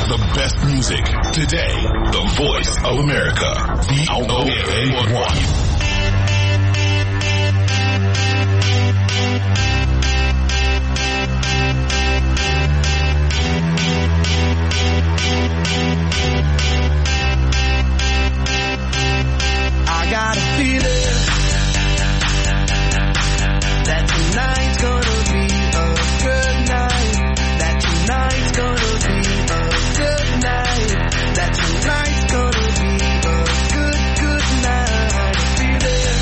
The best music today. The voice of America. VOA1. I got a feeling that tonight's gonna be a good night. That tonight's gonna be a good night. That tonight's gonna be a good night. A feeling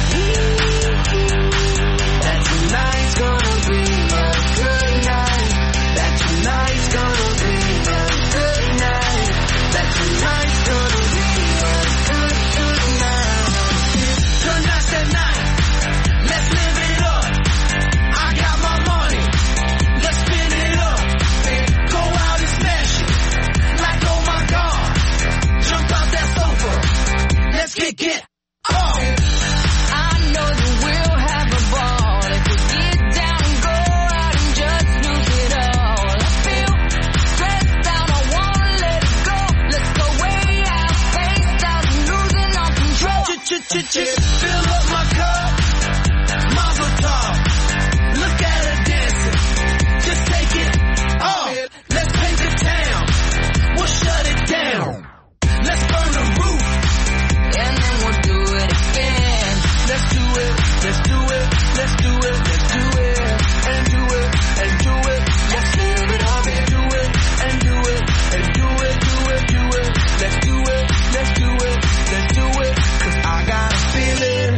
that tonight's gonna be a good night. That tonight's gonna be a good night. That tonight's gonna be a good night. Tonight's the night. Let's live it up. I got my money. Let's spin it up. Go out and smash it. Like, oh my God. Jump out that sofa. Let's kick it. Oh. I know that we'll have a ball. If we get down, go out and just lose it all. I feel stressed out. I wanna let it go. Let's go way out, face out, losing all control. Fill up my cup. Mazel tov. Look at her dancing. Just take it off. Let's paint the town. We'll shut it down. Let's burn the roof. And then we'll do it again. Let's do it. Let's do it. Let's do it. Let's do it. And do it. And do it. Let's live it up and do it. And do it. And do it. Do it. Do it. Let's do it. Let's do it. Let's do it. 'Cause I got a feeling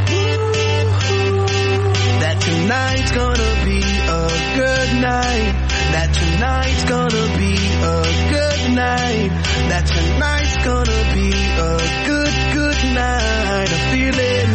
that tonight's gonna be a good night. That tonight's gonna be a good night. That tonight's gonna be a good night. A feeling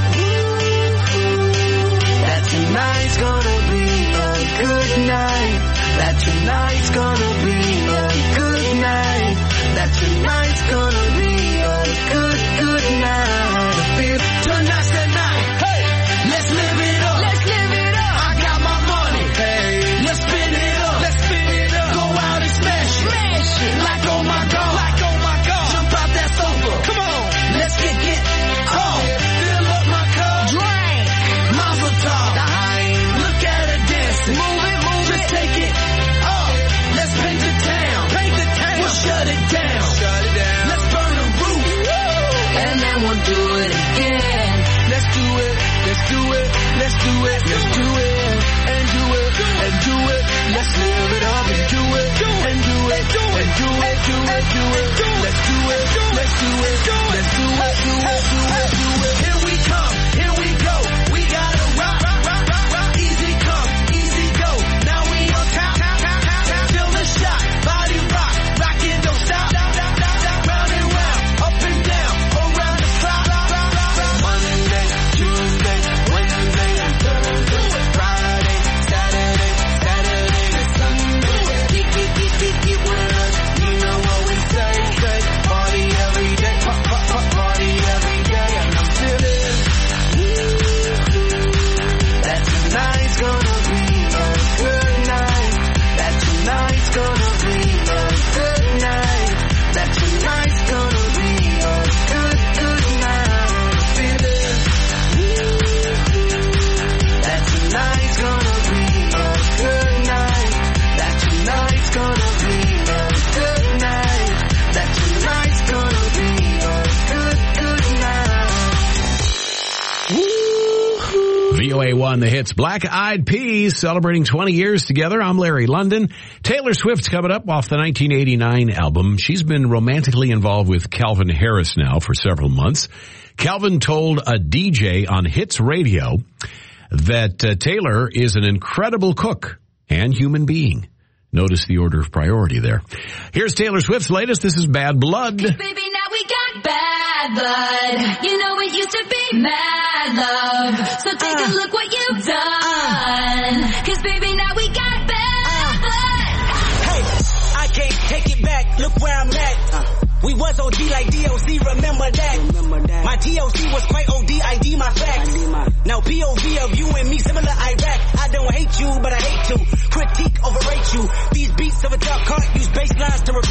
that tonight's gonna be a good night. That tonight's gonna be a good night. That tonight's gonna be a good night. I feel tonight's the night. Hey, let's live it up. Let's live it up. I got my money. Hey, let's spin it up. Let's spin it up. Go out and smash it. Smash it. Like oh my God. Like oh my God. Jump out that sofa. Come on. Let's kick it off. Fill up my cup. Drink. Mazel tov. Look at her dancing. Move it, move it. Just take it off. Let's paint the town. Paint the town. We'll shut it down. Shut it down. Let's burn the roof. And then we'll do it again. Let's do it. Let's do it. Let's do it. Let's do it. And do it. And do it. Let's live it up and do it. And do it. And do it. Do it. Do it. Let's do it. Let's do it. Let's do it. Do it. Do it. Do it. Here we come. Here we go. We gotta rock. Easy come. Easy go. Now we on top. Feel the shot. Body rock. Rock it. Don't stop. Round and round. Up and down. Around the clock. Monday, Tuesday, Wednesday, and Thursday. Friday, Saturday, and Sunday. Get with us. You know what we say. Party every day. Party every day. And I'm feeling that tonight's gonna be a good night. That tonight's gonna be a good night. That tonight's gonna be a good night. I'm feeling that tonight's gonna be a good night. That tonight's gonna be a good night. That tonight's gonna be a good night. VOA1, the hits. Black Eyed Peas celebrating 20 years together. I'm Larry London. Taylor Swift's coming up off the 1989 album. She's been romantically involved with Calvin Harris now for several months. Calvin told a DJ on Hits Radio that Taylor is an incredible cook and human being. Notice the order of priority there. Here's Taylor Swift's latest. This is Bad Blood. Baby, now we got bad blood. You know it used to be mad love. So take a look what you've done. 'Cause baby, now we got bad blood. Hey, I can't take it back. Look where I'm at. We was OG like DOC, remember that. My TOC was quite OD, ID my facts. Now POV of you and me, similar Iraq. I don't hate you, but I hate to critique, overrate you. These beats of a dark heart use bass lines to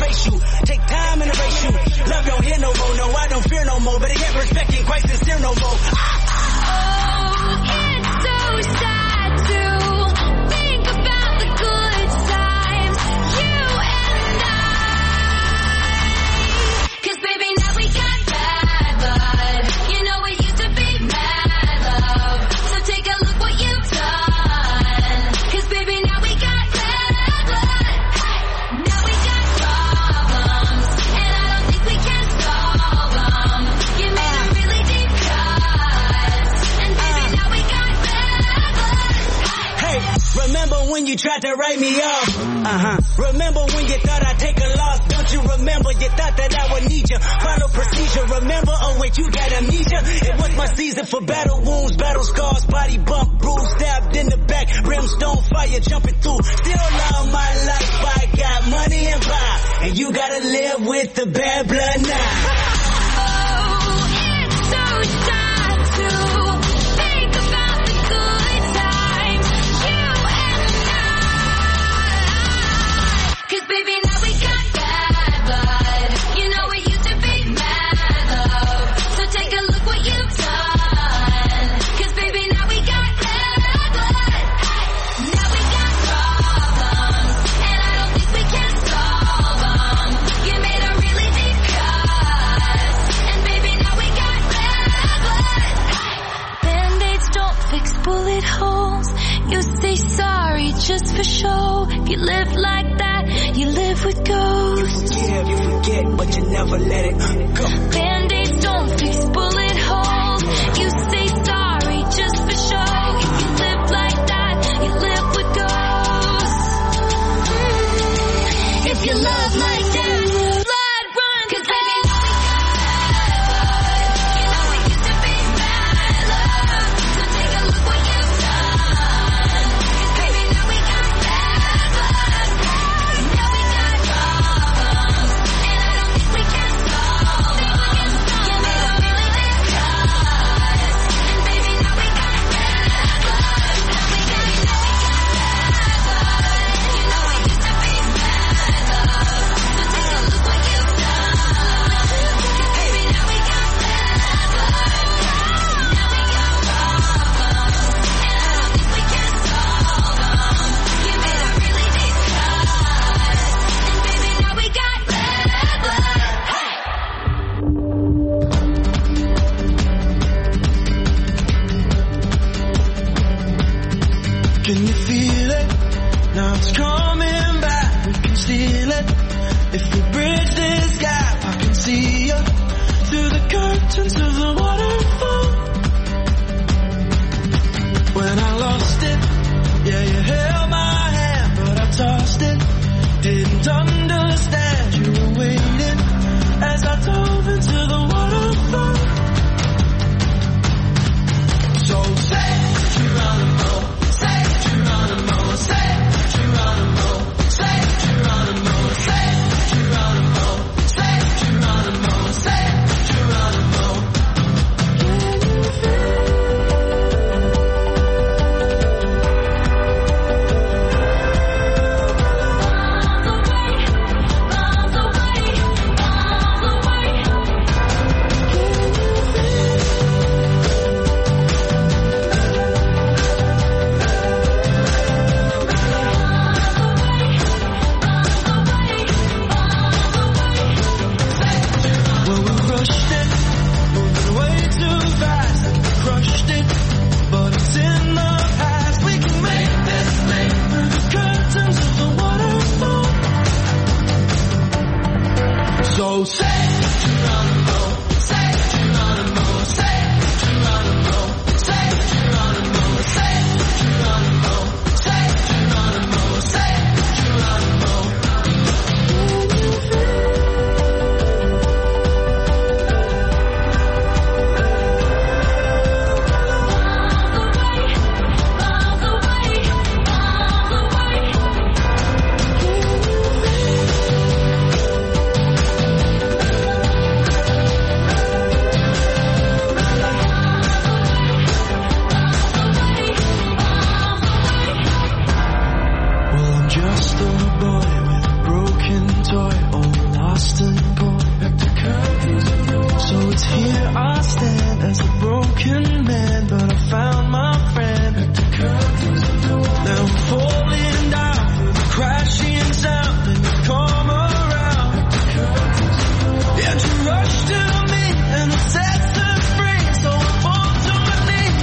you tried to write me off. Remember when you thought I'd take a loss? Don't you remember? You thought that I would need you. Follow procedure. Remember? Oh wait, you got amnesia. It was my season for battle wounds, battle scars, body bump, bruise, stabbed in the back, brimstone fire jumping through. Still love my life. I got money and power, and you gotta live with the bad blood now. Oh, it's so sad to think about the good times, you and I. 'Cause baby, now we got bad blood. You know it used to be mad love. So take a look what you've done. 'Cause baby, now we got bad blood. Now we got problems, and I don't think we can solve them. You made a really deep cut, and baby, now we got bad blood. Band-aids don't fix bullet holes. You say sorry just for show. If you live like that, you live with ghosts. Yeah, you forget, but you never let it go. Band-aids don't fix bullet holes. You say sorry just for show. If you live like that, you live with ghosts. If you love like that, blood run. 'Cause baby, now we got bad blood. You know it used to be bad love. So take a look what you've done. 'Cause baby, now we got bad blood. Now we got problems, and I don't think we can solve them. You made a really deep cut, and baby, now we got bad blood. Now we got bad blood. You know it used to be bad love. So take a look what you've done. 'Cause baby, now we got bad blood. Now we got problems, and I don't think we can solve them. You made a really deep cut, and baby, now we got bad blood. Can you feel it? Now it's coming back. We can steal it. If we bridge this gap, I can see you through the curtains of the waterfall. When I lost it, yeah, you held my hand, but I tossed it. Didn't understand you were waiting as I dove into the waterfall. So say Geronimo, say Geronimo, say Geronimo, say Geronimo, say Geronimo, say Geronimo, say Geronimo. Well, we rushed it, moving way too fast, and we crushed it, but it's in the past. We can make this leap through the curtains of the waterfall. So say Geronimo, say Geronimo, say Geronimo, say Geronimo, say Geronimo, say Geronimo, say Geronimo. Well, I'm just a boy with a broken toy, all lost and poor. So it's here I stand as a broken man, but I found my friend. Now I'm falling down through the crashing sound, and you come around. And you rush to me, and it sets us free, so I fall to my knees.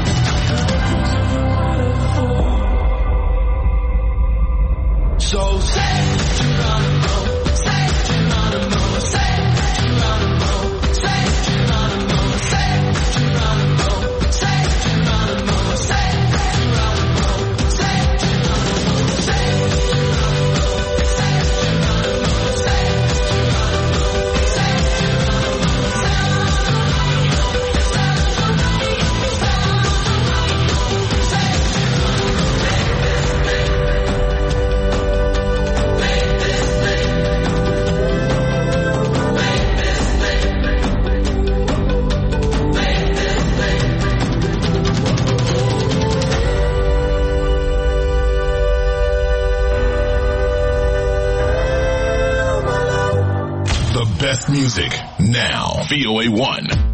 So say Geronimo, say Geronimo, say Geronimo, say Geronimo, say Geronimo, best music now. VOA1.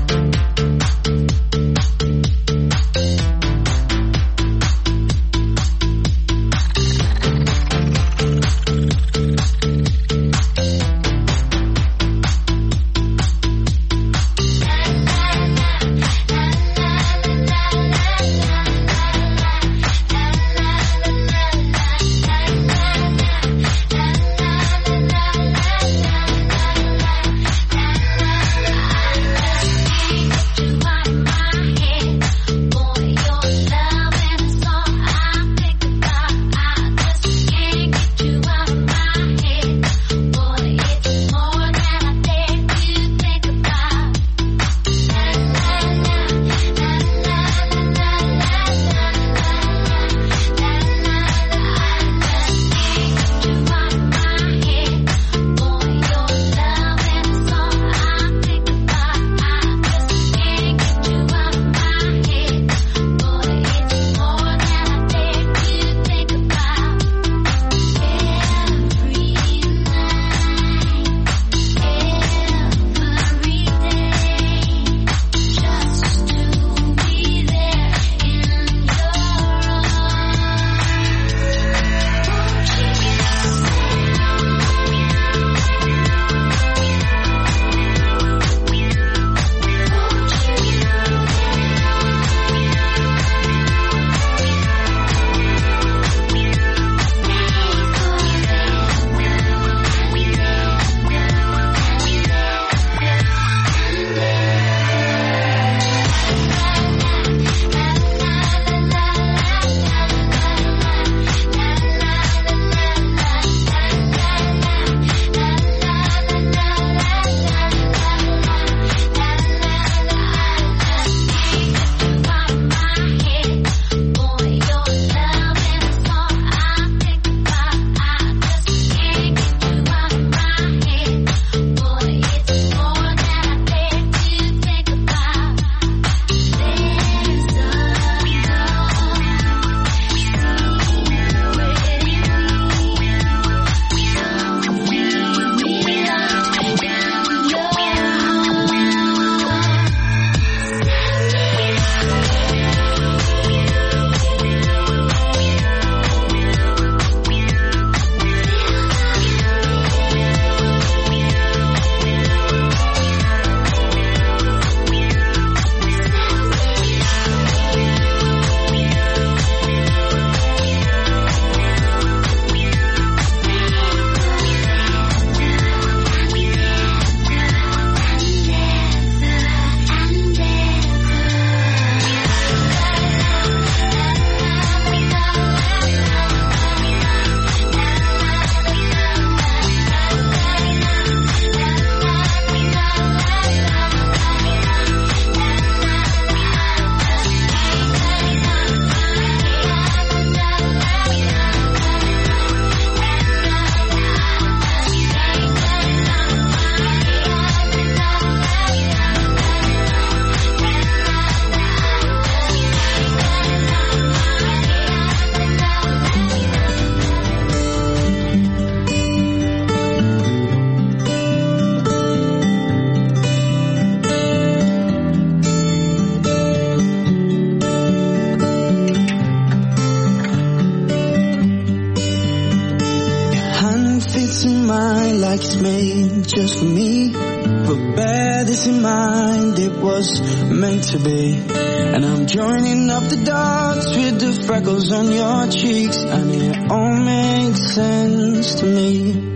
like it's made just for me. But bear this in mind, it was meant to be. And I'm joining up the dots with the freckles on your cheeks, and it all makes sense to me.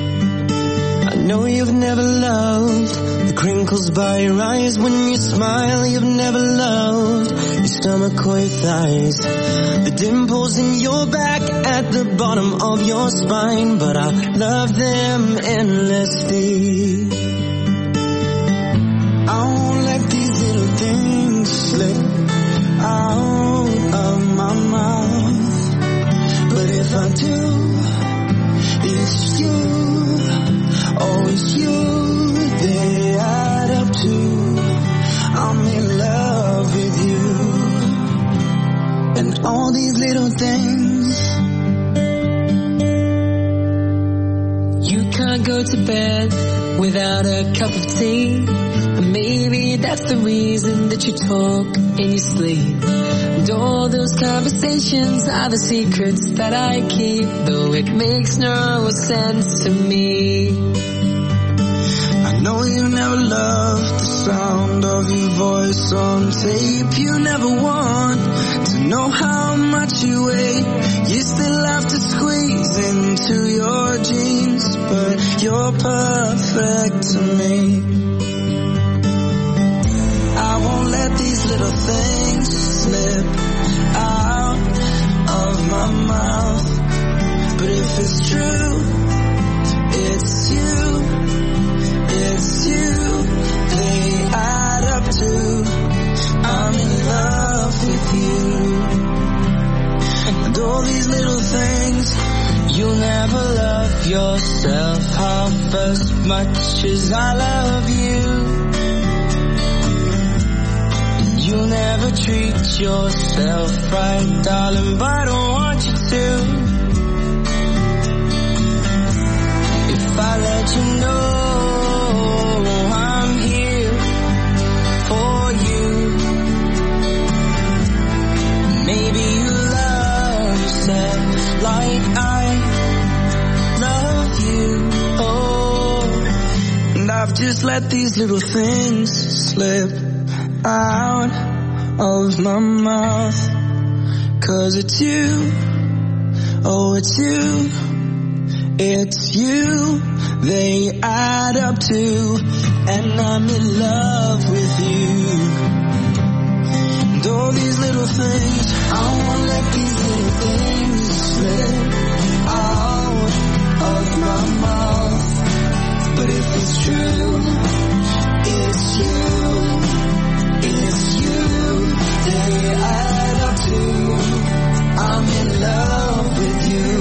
I know you've never loved the crinkles by your eyes when you smile. You've never loved your stomach or your thighs, the dimples in your back at the bottom of your spine. But I love them endlessly. I won't let these little things slip out of my mouth. But if I do, it's you, always you, they add up to I'm in love with you. And all these little things. You can't go to bed without a cup of tea. And maybe that's the reason that you talk in your sleep. And all those conversations are the secrets that I keep, though it makes no sense to me. I know you never loved the sound of your voice on tape. You never want to know how much you weigh. You still have to squeeze into your jeans, but you're perfect to me. I won't let these little things slip out of my mouth. But if it's true, it's you. It's you, they add up to I'm in love with you. And all these little things, You'll never love yourself half as much as I love you. You'll never treat yourself right, darling, but I don't want you to. If I let you know I'm here for you, maybe you love yourself like I love you. Oh, and I've just let these little things slip out of my mouth. 'Cause it's you, oh it's you, it's you, they add up to, and I'm in love with you. And all these little things, I won't let these little things slip out of my mouth. But if it's true, it's you, they add up to, I'm in love with you.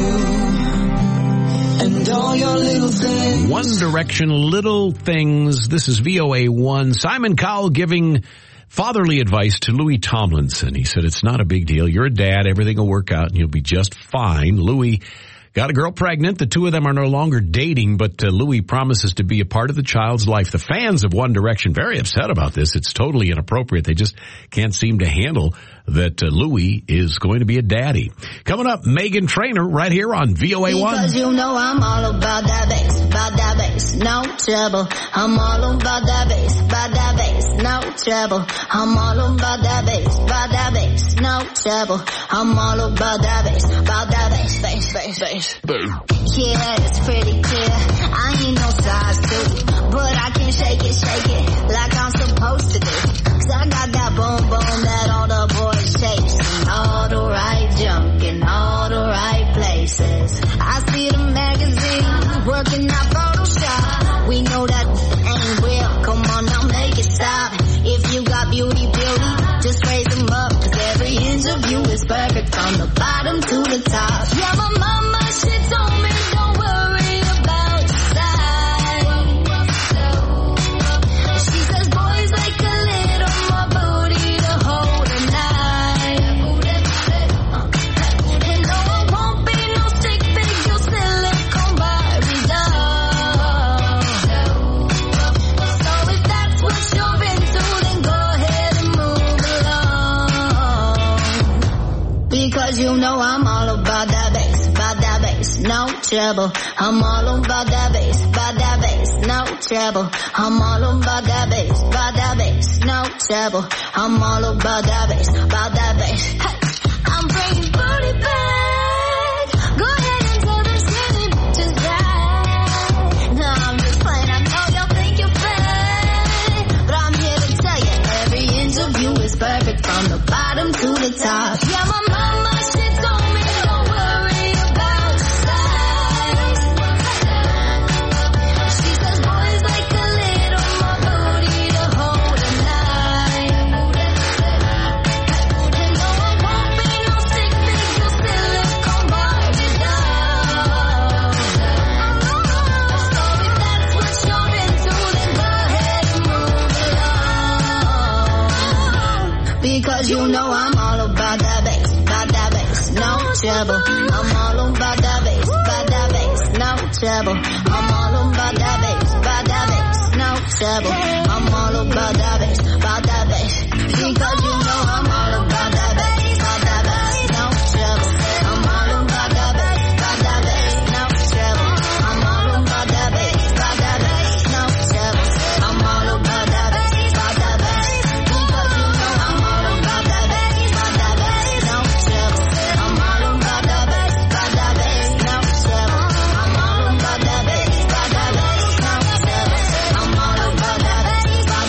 And all your little things. One Direction, Little Things. This is VOA1. Simon Cowell giving fatherly advice to Louis Tomlinson. He said, it's not a big deal. You're a dad. Everything will work out and you'll be just fine. Louis got a girl pregnant. The two of them are no longer dating, but Louis promises to be a part of the child's life. The fans of One Direction very upset about this. It's totally inappropriate. They just can't seem to handle that Louis is going to be a daddy. Coming up, Meghan Trainor right here on VOA1. Because you know I'm all about that bass, no trouble. I'm all about that bass, no trouble. I'm all about that bass, no trouble. I'm all about that bass, bass. Yeah, it's pretty clear. I ain't no size 2, but I can shake it like I'm supposed to do. 'Cause I got that boom that all the boys chase, and all the right junk in all the right places. I see the magazine working out Photoshop. We know that ain't real. Come on now, make it stop. If you got beauty, just raise them up. 'Cause every inch of you is perfect from the bottom to the top. Yeah, my mama, she told me don't worry about your size. She says boys like a little more booty to hold a knife. And no, it won't be no stick figure silicone Barbie doll. So if that's what you're into, then go ahead and move along. Because you know I'm all about that bass, no trouble. I'm all about that bass, no trouble. I'm all about that bass, no trouble. I'm all about that bass, Hey, I'm bringing booty back. Go ahead and tell them skinny bitches that. No, I'm just playing. I know y'all think you're bad, but I'm here to tell you every inch of you is perfect from the bottom to the top. Yeah, my mama, she told me don't worry about your size. She says boys like a little more booty to hold a knife. And no, it won't be no stick figure silicone Barbie doll. So if that's what you're into, then go ahead and move along. Because you know I'm all about that bass, no trouble. I'm all about that bass, no trouble. I'm all about that bass, trouble. I'm all about that bass, because you know I'm all about that bass, no trouble. I'm all about that bass, no trouble. I'm all about that bass, no trouble. I'm all about that bass, because you know I'm all about that bass, no trouble. I'm all about that bass, no trouble. I'm all about that bass, no trouble. I'm all about that bass,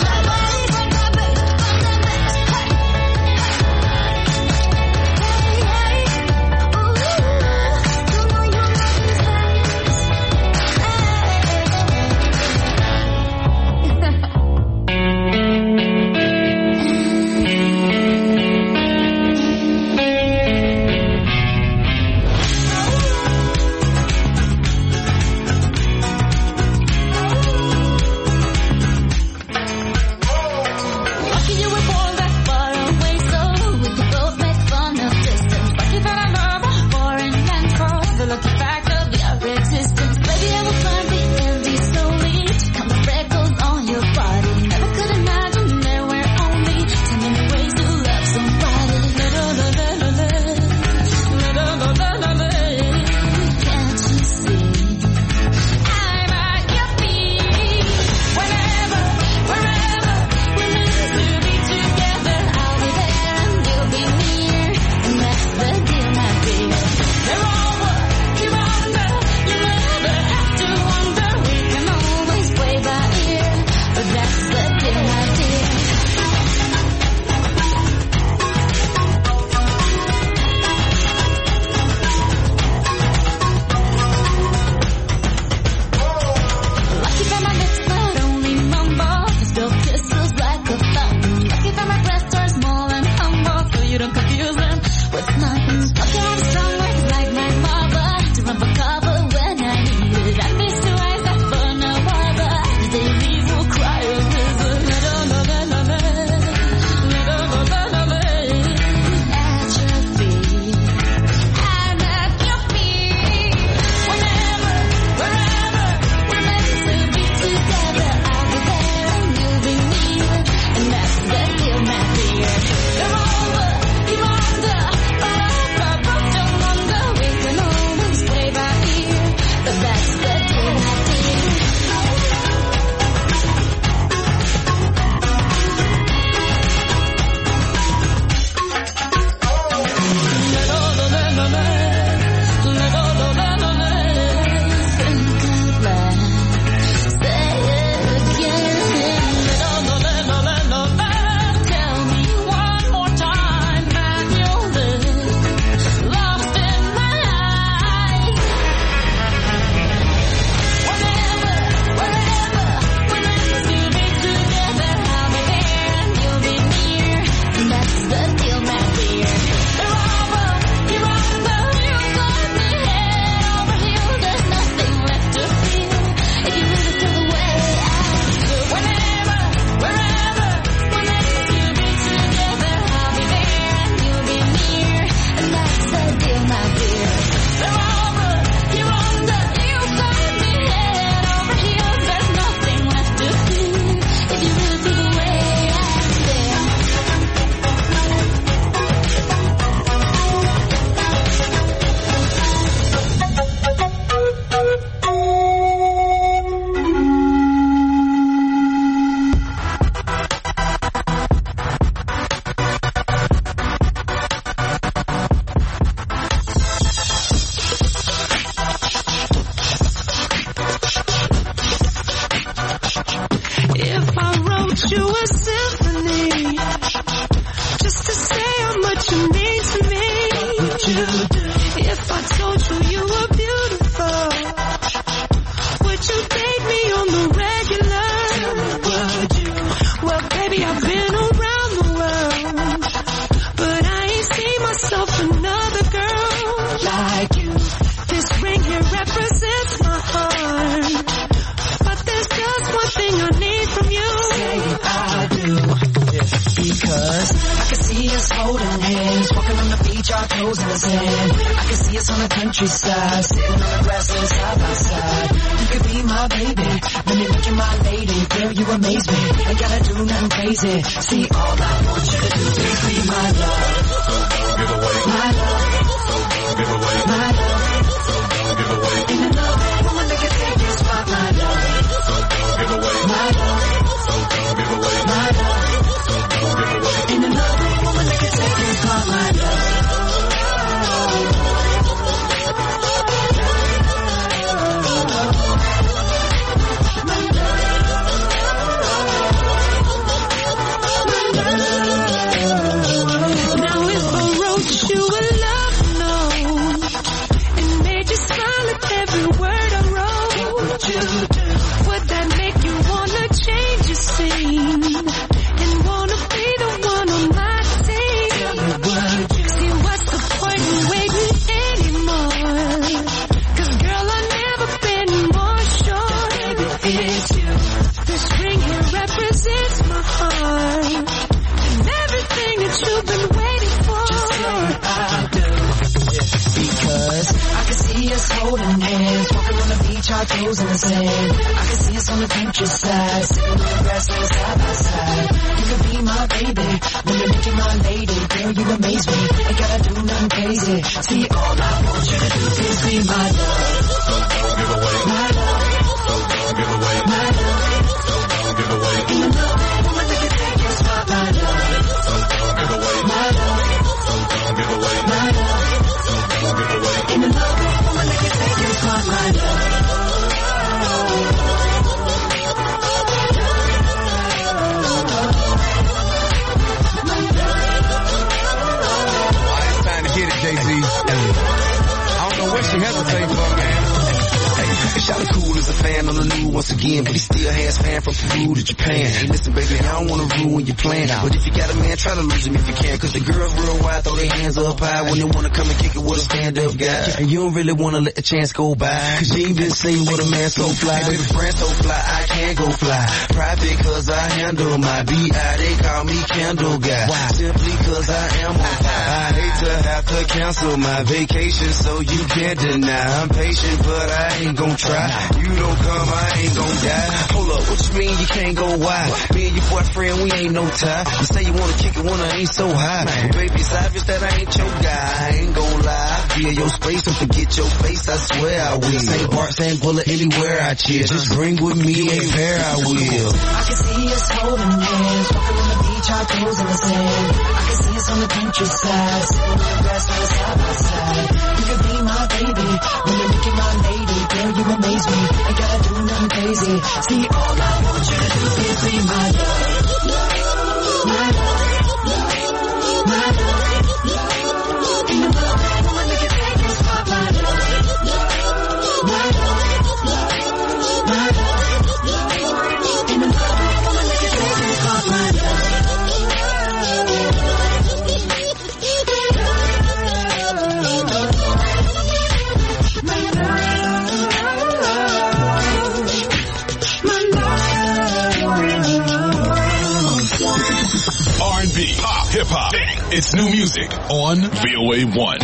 If I told you you were beautiful, would you date me on the regular? Would you? Well, baby, I've been around the world, but I ain't seen myself another girl like you. This ring here represents my heart, but there's just one thing I need from you. Say I do. Because I can see us holding hands, walking on the beach, our toes in the sand. I can see us on the countryside, sitting on the grassland side by side. You could be my baby, let me make you my lady. Girl, you amaze me, ain't gotta do nothing crazy. See, all I want you to do is be my love. So don't give away. My love. So don't give away. My love. So don't give away. In the love, woman, make it take you spot. My love. So don't give away. My love. So don't give away. My love. So don't give away. In the love, woman, make it take you spot. My love. Now if I wrote you a love note and made you smile at every word I wrote, would that make you wanna change your scene and wanna be the one on my team? See, what's the point in waiting anymore? 'Cause girl, I've never been more sure it's you. This ring here represents my heart. Everything that you've been waiting for. I do. Because I can see us holding hands, walking on the beach, our toes in the sand. I can see us on the countryside, sitting on the grassland side by side. You could be my baby, let me make you my lady. Girl, you amaze me, ain't gotta do nothing crazy. See, all I want you to do is be my love. So don't give away. My love. So don't give away. My love. So don't give away. In the love, woman, make it take you spot. My love. So don't give away. My love. So don't give away. My love. So don't give away. In the love, woman, make it take you spot. My love. It's time to get it, Jay-Z. I don't know what she hesitating for, man. Shot cool as a fan on the new once again, but he still has fan from Peru to Japan. Hey, listen, baby, I don't wanna ruin your plan, but if you got a man, try to lose him if you can. 'Cause the girls worldwide throw their hands up high when they wanna come and kick it with a stand-up guy. And you don't really wanna let the chance go by, 'cause you ain't been seen with a man so fly. Hey, baby, friend so fly, I can't go fly. Private 'cause I handle my B.I. They call me Candle Guy. Why? Simply 'cause I am on fire. I hate to have to cancel my vacation, so you can't deny. I'm patient, but I ain't gon' try. You don't come, I ain't gon' die. Hold up, what you mean you can't go wide? Me and your boyfriend, we ain't no tie. You say you wanna kick it when I ain't so high. But baby, it's obvious that I ain't your guy. I ain't gon' lie. Feel your space and forget your face, I swear I will. Same part, same bullet, anywhere I chill. Just bring with me a pair, I will. I can see us holding hands, walking on the beach, our toes in the sand. I can see us on the countryside, sitting on the grassland side by side. You could be my baby, when you make you my lady. Girl, you amaze me, ain't gotta do nothing crazy. See, all I want you to do is be my love. My love. My love. In the love, woman, make it take you spot. My love. My love. My love. In the love, woman, make it take you spot. My love. R&B, pop, hip-hop. It's new music on VOA1.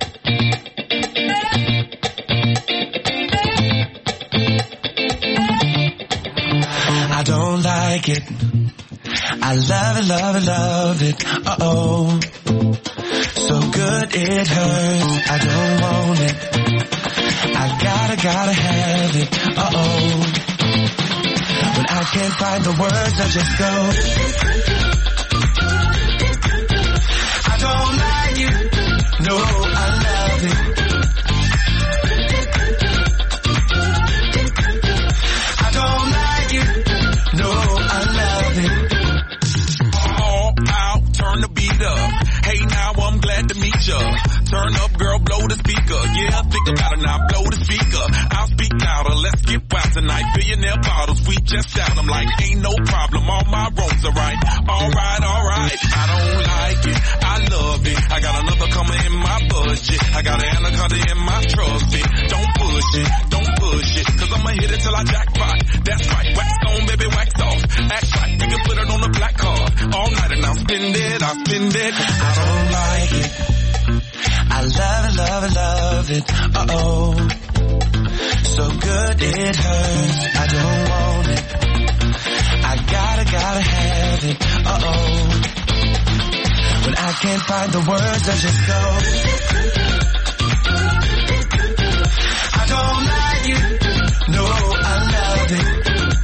I don't like it. I love it, love it, love it. Uh-oh. So good it hurts. I don't want it. I gotta have it. Uh-oh. When I can't find the words, I just go. I don't like it. No, I love it. I don't like it. No, I love it. All out, turn the beat up. Hey, now I'm glad to meet ya. Turn up, girl, blow the speaker. Yeah, think about it now, blow the speaker. I'll speak louder, let's get wild tonight. Billionaire bottles, we just out. I'm like, ain't no problem, all my roads are right. Alright, I don't like it, I love it. I got another coming in my budget. I got an anaconda in my trusty. Don't push it, cause I'ma hit it till I jackpot. That's right, wax on, baby, wax off. Act right, we can put it on the black card. All night and I'll spend it don't want it. I gotta have it. When I can't find the words, I just go. I don't like it. No, I love it.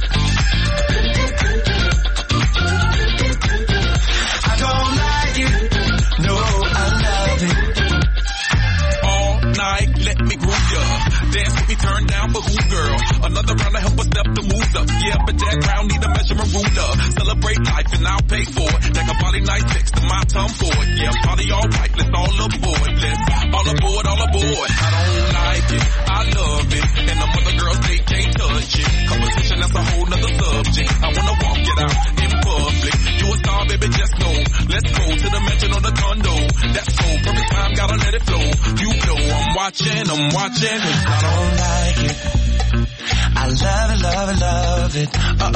I don't like it. No, I love it. All night, let me groove ya. Dance with me, turn down for who, girl? Another round to help us step the moves up. Yeah, but that round need a measurement ruler. Celebrate life and I'll pay for it. Take a body night text to my tongue for it. Yeah, party all right, let's all aboard. Let's all aboard, all aboard. I don't like it, I love it. And the other girls, they can't touch it. Competition, that's a whole nother subject. I wanna walk it out in public. You a star, baby, just know. Let's go to the mansion or the condo. That's so perfect time, gotta let it flow. You know I'm watching. I don't like it. I love it, love it, love it.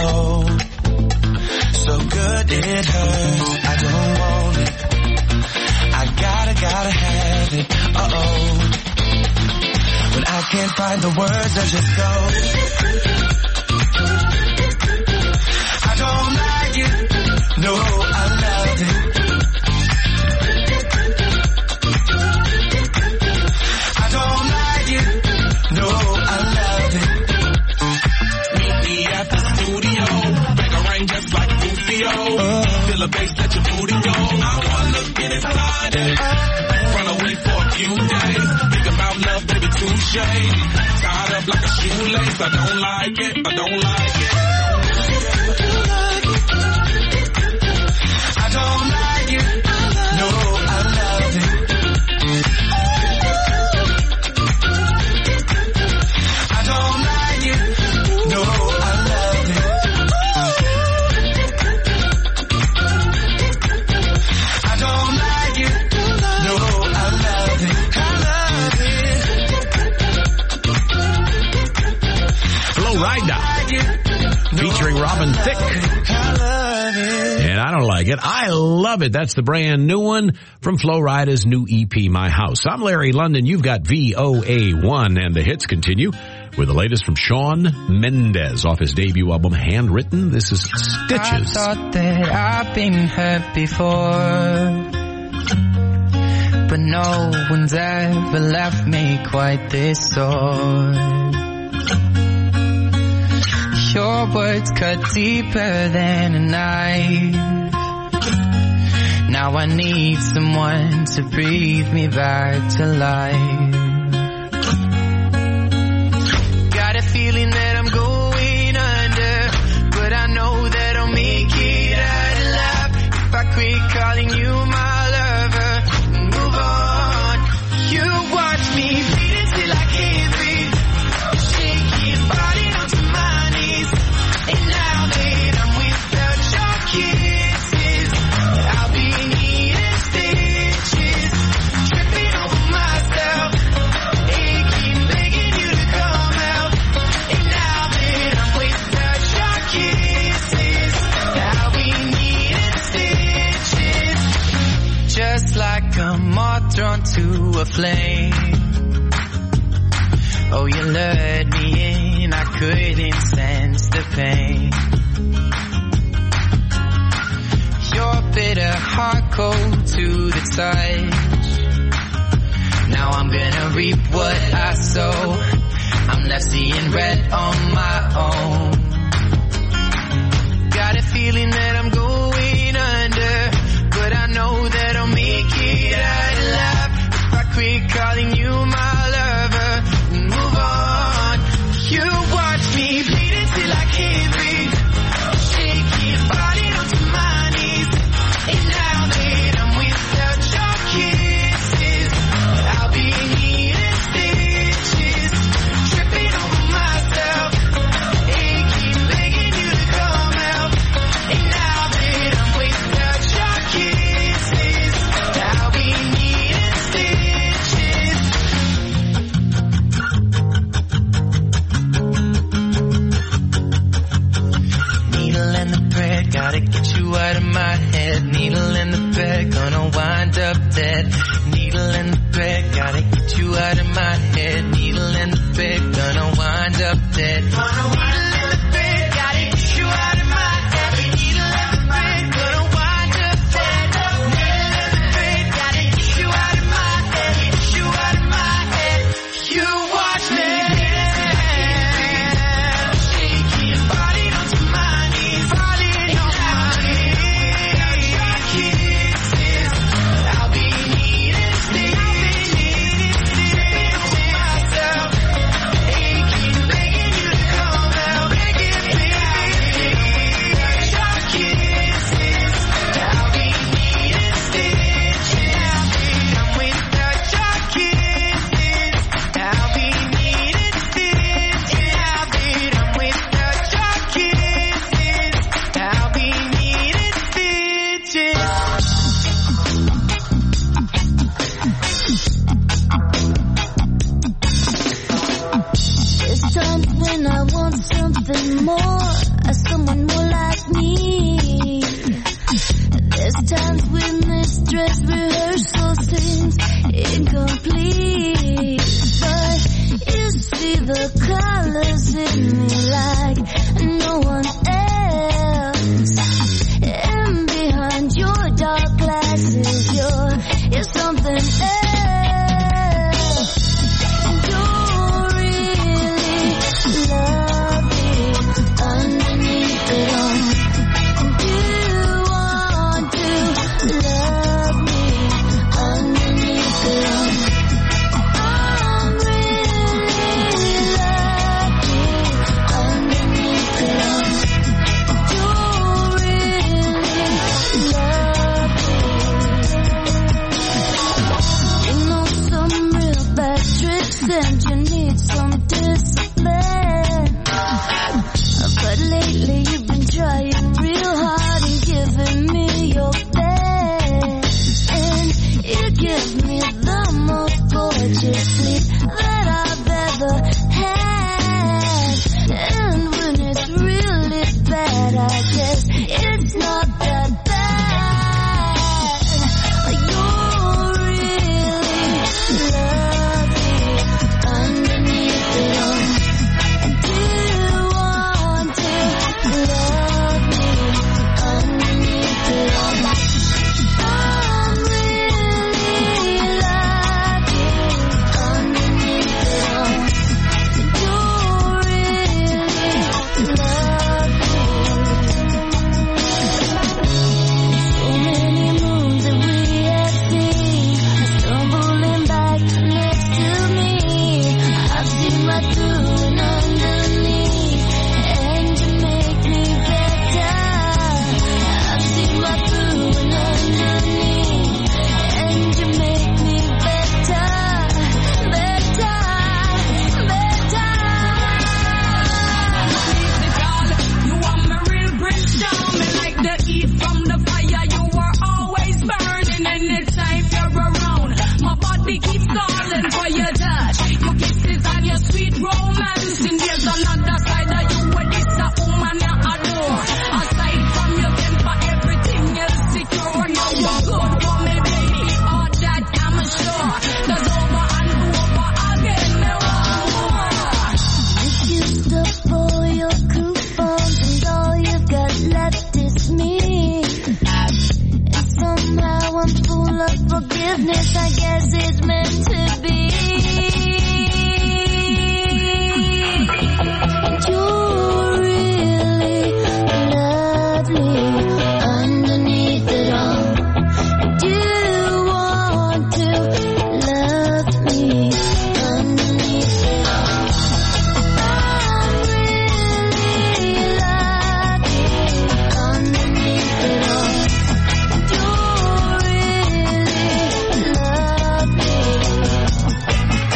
So good it hurts. I don't want it. I gotta have it. When I can't find the words, I just go. I don't like it. No, I love it. I don't like it. No, I love it. Meet me at the studio. Bang a rain just like Rufio. Feel the bass, let your booty go. I wanna get inside it. Run away for a few days. Think about love, baby, touche. Tied up like a shoelace. I don't like it. I don't like it. I don't like it. No, I love it. I don't like it. No, I love it. I don't like it. No, I love it. I love it. Flo Rida, featuring Robin Thicke. I love it. And I don't like it. I love it. That's the brand new one from Flo Rida's new EP, My House. I'm Larry London. You've got VOA1, and the hits continue with the latest from Shawn Mendes off his debut album, Handwritten. This is Stitches. I thought that I've been hurt before, but no one's ever left me quite this sore. Your words cut deeper than a knife. Now I need someone to breathe me back to life. Got a feeling that I'm going under, but I know that I'll make it out alive if I quit calling you my lover and move on. You watch me bleed until I can't breathe, shaking, falling onto my knees. And now that I'm without your kisses, I'll be needing stitches, tripping over myself, aching, begging you to come out. And now that I'm without your kisses, I'll be needing stitches, just like a moth drawn to a flame. Oh, you lured me in, I couldn't sense the pain. Your bitter heart cold to the touch. Now I'm gonna reap what I sow. I'm left seeing red on my own. Got a feeling that I'm going under, but I know that I'll make it out alive if I quit calling you my lover. Move on. You watch me bleed until I can't breathe, shaking, falling onto my knees. And now that I'm without your kisses, I'll be needing stitches, tripping over myself, aching, begging you to come out. And now that I'm without your kisses, I'll be needing stitches. Needle and the thread, gotta get you out of my head. Needle and the thread, gonna wind up dead. Needle and the thread, gotta get you out of my head. Needle and the thread, gonna wind up dead. Needle and the someone more like me. There's times when this dress rehearsal seems incomplete, but you see the colors in me like no one else. And behind your dark glasses, you're something else. Don't really love me underneath it all. Do you want to love me underneath it all? I'm really lucky underneath it all. Don't really love me. You know some real bad tricks and you need some discipline. But lately you've been trying real hard and giving me your best. And it gives me the most gorgeous sleep that I've ever had. And when it's really bad, I guess it's not that bad. You're really lucky underneath it all. Do you want to love me underneath it all? I'm really lucky underneath it all. You're really lucky. So many moons that we have seen, stumbling back next to me. I've seen right through and underneath, and you make me better. I've seen right through and underneath, and you make me better, better, better. You are my real brimstone, me like the heat from the fire. You were always burning anytime you're around. My body keeps calling for your touch. Your kisses and your sweet romance. And there's another side of you where this a woman you adore. Aside from your temper, everything else secure. Now you're good for me, baby. All that I'm sure. 'Cause over and over again, me want more. You used up all your coupons and all you've got left is me. And somehow I'm full of forgiveness, I guess it's meant to be. You really love me underneath it all. Do you want to love me underneath it all? I'm really lucky underneath it all. You really love me.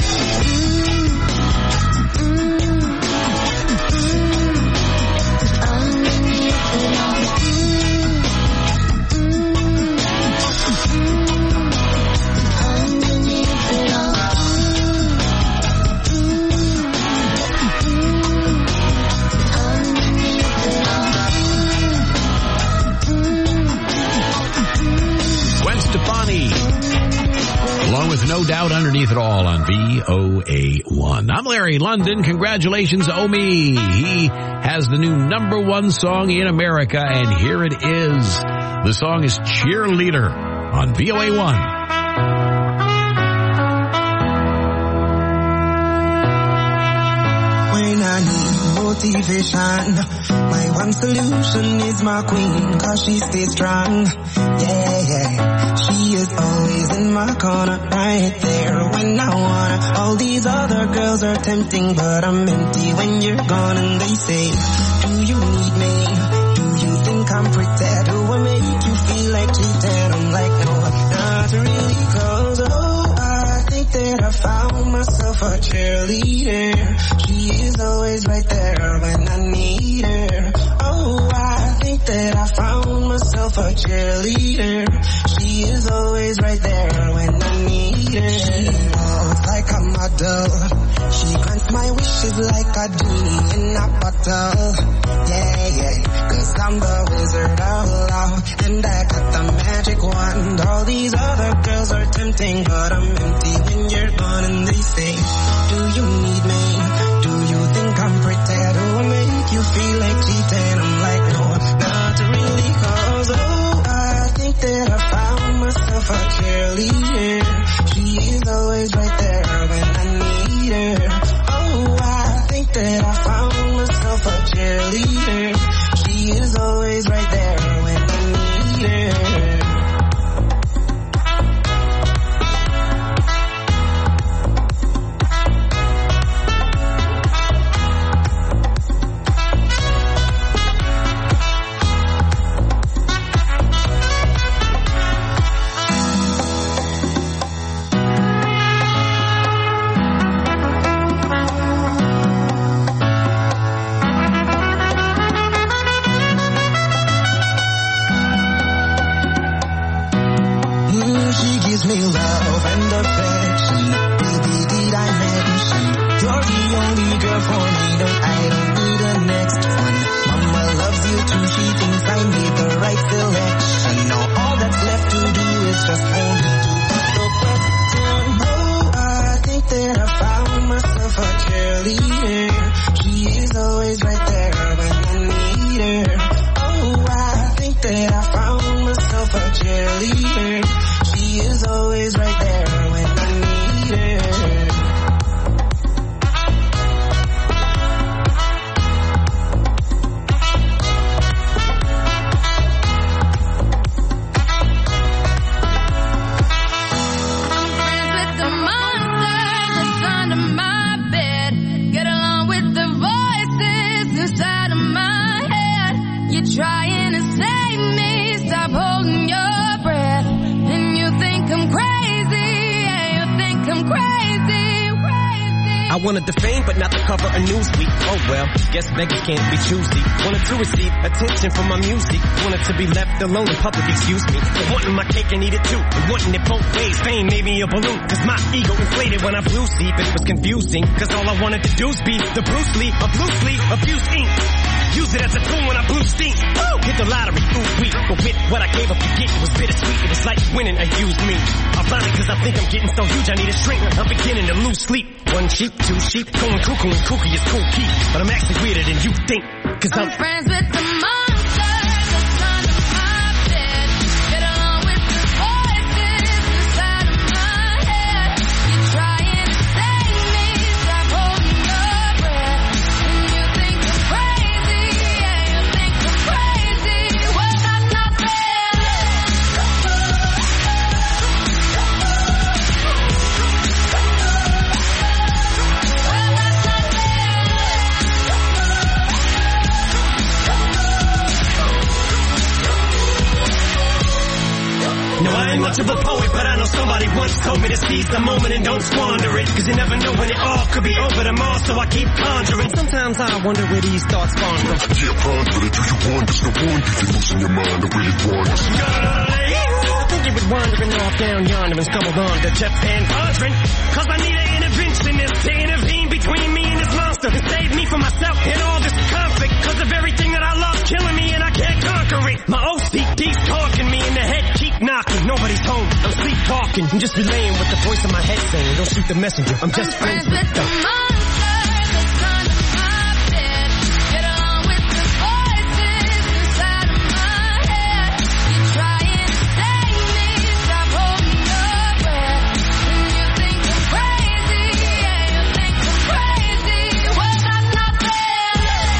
Gwen Stefani, along with No Doubt Underneath It All on VOA1. I'm Larry London. Congratulations, Omi. He has the new #1 song in America, and here it is. The song is Cheerleader on VOA1. When I need motivation, my one solution is my queen, 'cause she stays strong. Yeah, yeah. She is always in my corner, right there when I wanna. All these other girls are tempting, but I'm empty when you're gone. And they say, do you need me? Do you think I'm pretty? Do I make you feel like cheating? I'm like, no, not really, 'cause I think that I found myself a cheerleader. She is always right there when I need her. Oh, I think that I found myself a cheerleader. She is always right there when I need her. She walks like like a model. She grants my wishes like a genie in a bottle. Yeah, cause I'm the wizard of love, and I got the magic wand. All these other girls are tempting, but I'm empty when you're gone. And they say, do you need me? Do you think I'm pretty? Do I make you feel like cheating? I'm like, no, not really, cause oh, I think that I found myself a cheerleader. She is always right there when I need her. Oh, I think that I found myself a cheerleader. She is always right there when I need her. Me love and affection, baby, did I mention you're the only girl for me, no, I don't need a next one. Mama loves you too, she thinks I made the right selection. Now all that's left to do is just hold me to the question. Oh, I think that I found myself a cheerleader. She is always right there when I need her. Oh, I think that I found myself a cheerleader. She is always right there when I need her. I'm friends with the monster that's under my bed. Get along with the voices inside of my head. You're trying to save me, stop holding your breath. I'm crazy, yeah, you think I'm crazy. I wanted the fame, but not the cover of Newsweek. Oh well, guess beggars can't be choosy. Wanted to receive attention from my music. Wanted to be left alone in public, excuse me. But wanting my cake and eat it too. And wanting it both ways. Fame made me a balloon. Cause my ego inflated when I flew steep. It was confusing. Cause all I wanted to do was be the Bruce Lee of loosely abused ink. Use it as a tool when I blew steam. Woo! Hit the lottery, ooh wee. But with what I gave up to get, it was bittersweet. It was like winning a used me. I'm blinded cause I think I'm getting so huge I need a shrink. I'm beginning to lose sleep. One sheep, two sheep, going cuckoo and kooky is cool key. But I'm actually weirder than you think. Cause I'm friends with the monster that's under my bed. Get along with the voices inside of my head. You're trying to save me, stop holding your breath. And you think I'm crazy, yeah, you think I'm crazy. Well, that's not fair. No, I ain't much of a poet, but I know somebody once told me to seize the moment and don't squander it. Cause you never know when it all could be over tomorrow, so I keep conjuring. Sometimes I wonder where these thoughts spawn from. Yeah, ponder it, do you want this? No wonder you're losing your mind, I really want this. I think you was wandering off down yonder and stumbled on to Jeff Van Vondren. Cause I need an interventionist to intervene between me and this monster and save me from myself and all this conflict. Cause of everything that I love killing me and I can't conquer it. My OCD's talking me in the head, keep knocking. Nobody's home, I'm sleepwalking. I'm just relaying what the voice in my head saying. Don't shoot the messenger, I'm just friends with the monster that's under my bed. Get along with the voices inside of my head. You're trying to save me, stop holding your breath. And you think I'm crazy, yeah, you think I'm crazy. Well, that's not fair.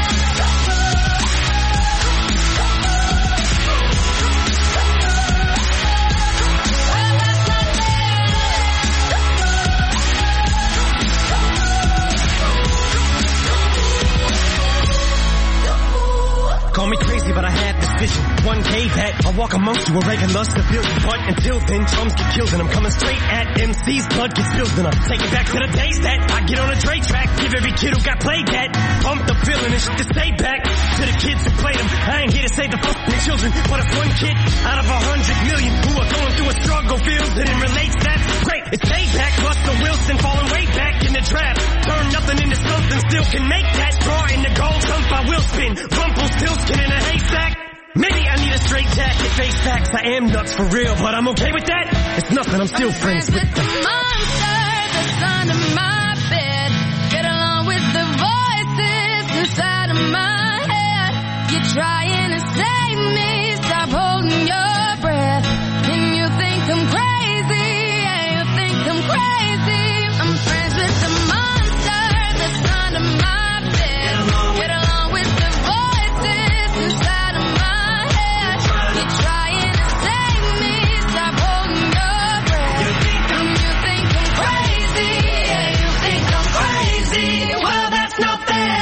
Call me crazy, but I had this vision. One day that I'll walk amongst you, a regular civilian. But until then, drums get killed and I'm coming straight at MC's. Blood gets spilled and I take it back to the days that I get on a Dre track. Give every kid who got played that. Pump the feeling and shit to stay back. To the kids who played them, I ain't here to save the fuck. children, but if one kid out of 100 million who are going through a struggle feels it and relates, that's great. It's payback. Russell Wilson falling way back in the draft. Turn nothing into something, still can make that. Draw in the gold, jump I will spin. Rumpelstiltskin in a haystack. Maybe I need a straight jacket, face facts. I am nuts for real, but I'm okay with that. It's nothing, I'm still friends with the monster that's under my bed. Get along with the voices inside of my head. You're trying to save me, stop holding your breath. And you think I'm crazy, yeah, you think I'm crazy. I'm friends with the monster that's under my bed. Get along with the voices inside of my head. You're trying to save me, stop holding your breath. And you think I'm crazy, yeah, you think I'm crazy. Well, that's not fair.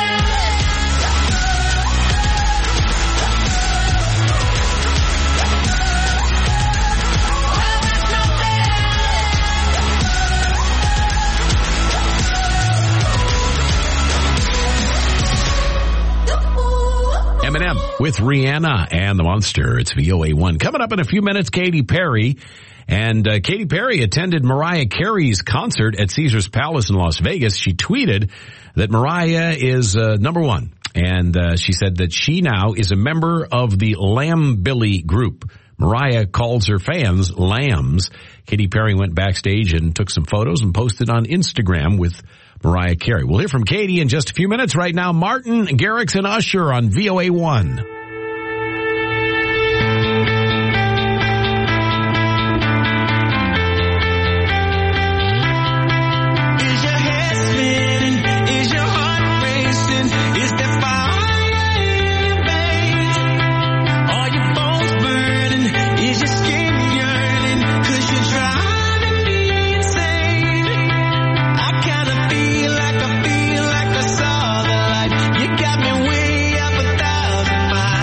Eminem with Rihanna and the Monster. It's VOA1. Coming up in a few minutes, Katy Perry. And Katy Perry attended Mariah Carey's concert at Caesars Palace in Las Vegas. She tweeted that Mariah is number one. And she said that she now is a member of the Lambilly group. Mariah calls her fans lambs. Katy Perry went backstage and took some photos and posted on Instagram with Mariah Carey. We'll hear from Katy in just a few minutes. Right now, Martin Garrix and Usher on VOA1. Is your head spinning? Is your heart racing? Is there fire in your veins? Are your bones burning? Is your skin yearning? 'Cause you're driving me insane. I kinda feel like I saw the light. You got me way up 1,000 miles.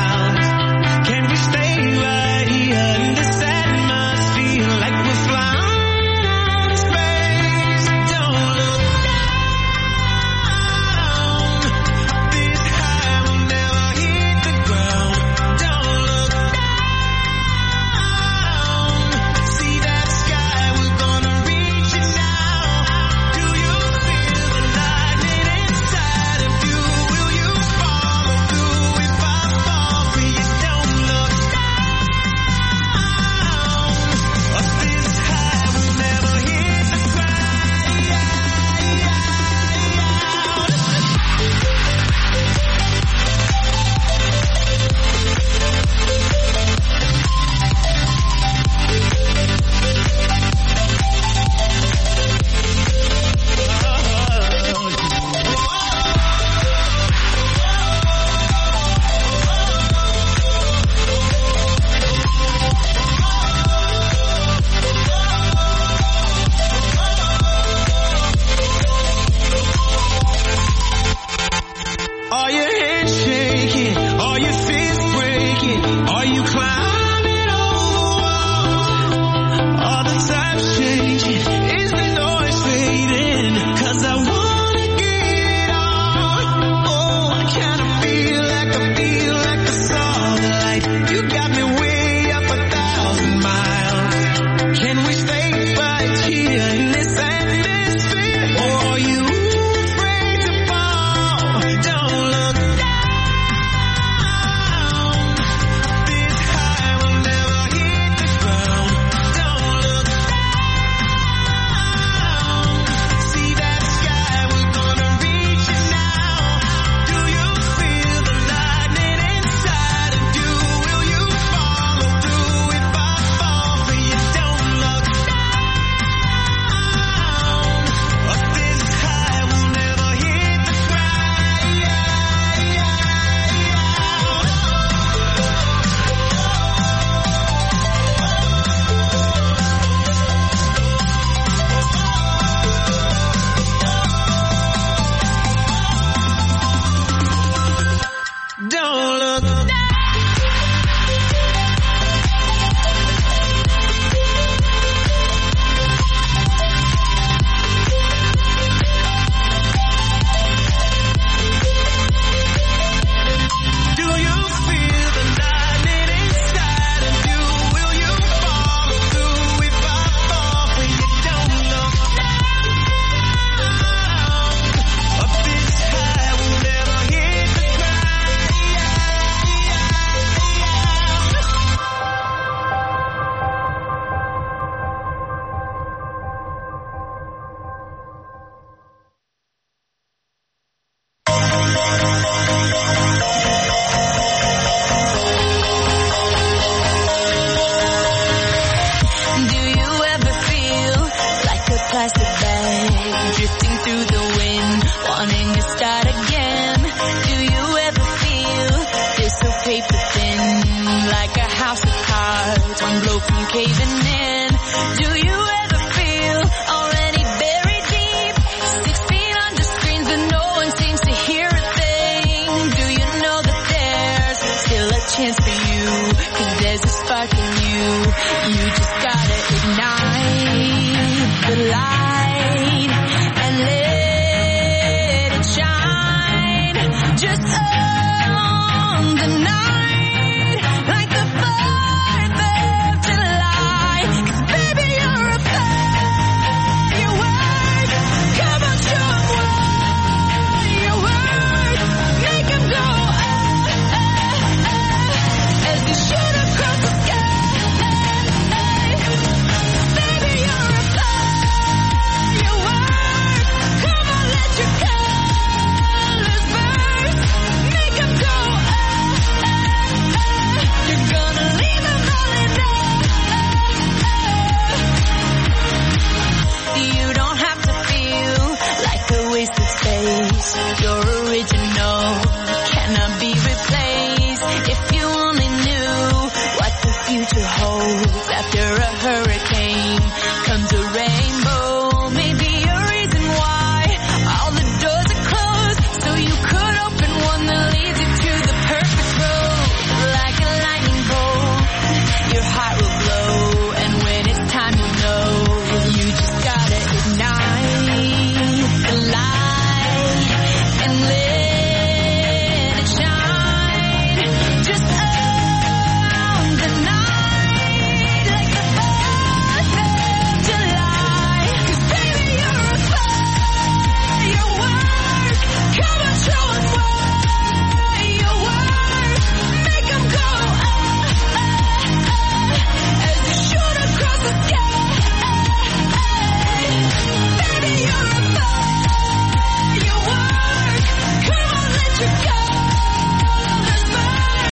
hope I'm caving in. Do you ever feel already buried deep? 6 feet under screens but no one seems to hear a thing. Do you know that there's still a chance for you? 'Cause there's a spark in you. You just gotta ignite the light.